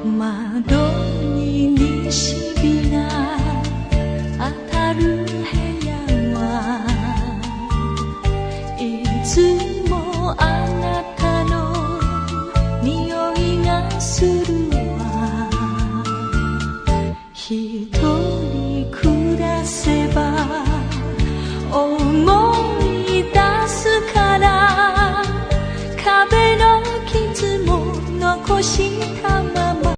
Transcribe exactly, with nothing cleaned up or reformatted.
窓に西日が当たる部屋はいつもあなたの匂いがするわ。一人暮らせば思い出すから、壁の傷も残し